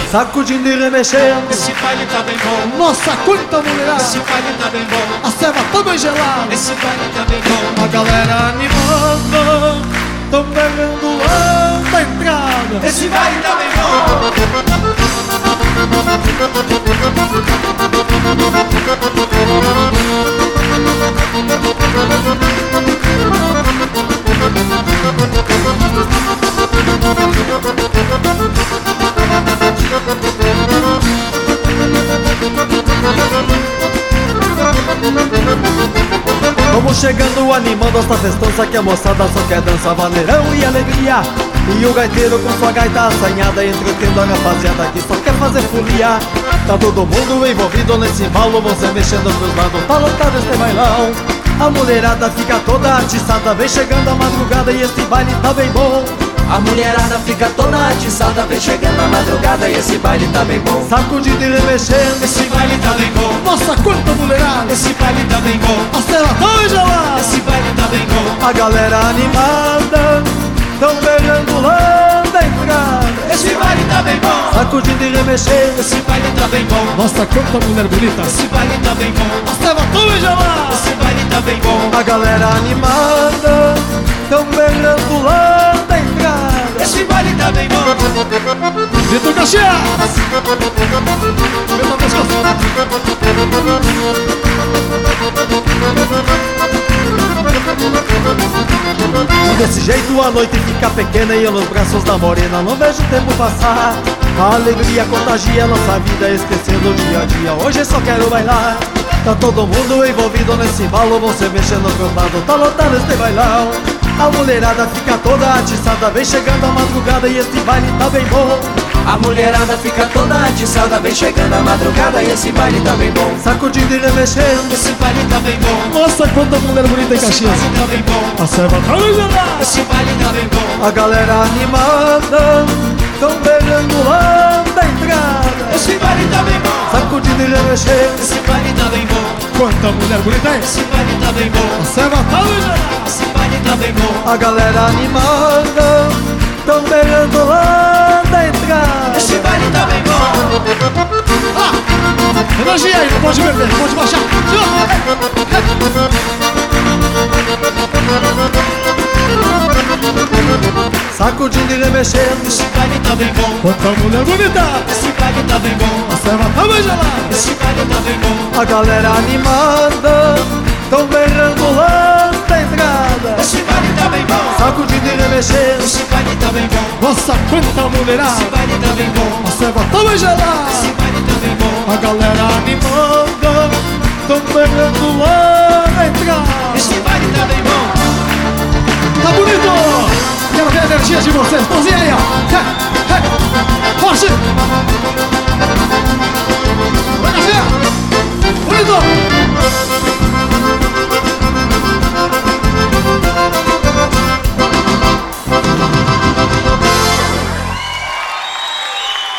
sacudindo e remexendo. Esse baile tá bem bom. Nossa, quanta mulherada. Esse baile tá bem bom. A ceva tá bem gelada. Esse baile tá bem bom. A galera animando, tão pegando lá da entrada. Esse baile tá bem bom. Vamos chegando animando esta festança que a moçada só quer dançar vaneirão e alegria. E o gaiteiro com sua gaita assanhada entretendo a rapaziada que só quer fazer folia. Tá todo mundo envolvido nesse embalo, você mexendo pros lados, tá lotado este bailão. A mulherada fica toda atiçada, vem chegando a madrugada e esse baile tá bem bom. A mulherada fica toda atiçada, vem chegando a madrugada e esse baile tá bem bom. Sacudindo e remexendo, esse baile tá bem bom. Nossa, quanta mulherada. Esse baile tá bem bom. A cela tá gelada. Esse baile tá bem bom. A galera animada, tão beijando lá da entrada. Esse baile tá bem bom. Sacudindo e remexendo, esse baile tá bem bom. Nossa, quanta mulher bonita. Esse baile tá bem bom. A ceva tá gelada. Esse baile tá bem bom. A galera animada, tão beijando lá da entrada. Esse baile tá bem bom. Vitor Caxias. Meu pescoço. Desse jeito a noite fica pequena e eu nos braços da morena não vejo o tempo passar. A alegria contagia nossa vida, esquecendo o dia a dia, hoje só quero bailar. Tá todo mundo envolvido nesse embalo, você mexendo pros lados, tá lotado este bailão. A mulherada fica toda atiçada, vem chegando a madrugada e esse baile tá bem bom. A mulherada fica toda atiçada, vem chegando a madrugada e esse baile tá bem bom. Sacudindo e remexendo, esse baile tá bem bom. Nossa, quanta mulher bonita em Caxias. Esse baile tá bem bom. A ceva tá bem gelada. Esse baile tá bem bom. A galera animada, tão beijando lá da entrada. Esse baile tá bem bom. Sacudindo e remexendo, esse baile tá bem bom. Quanta mulher bonita é? Esse baile tá bem bom. A ceva tá bem gelada. Esse baile tá bem bom. A galera animada, tão beijando lá da entrada. Esse baile tá bem bom. Energia aí, não pode beber, pode baixar. Sacudindo e remexendo, esse baile tá bem bom. Quanta mulher bonita. Esse baile tá bem bom. A ceva tá bem gelada. Esse baile tá bem bom. A galera animada, tão beijando lá da entrada. Esse baile tá bem bom. Sacudindo e remexendo, esse baile tá bem bom. Nossa, quanta mulherada. Esse baile tá bem bom. A ceva tá bem gelada. Esse baile tá bem bom. A galera animada, tão beijando lá da entrada. Esse baile tá bem bom. Tá bonito! Quero ver a energia de vocês, mãozinha aí, ó.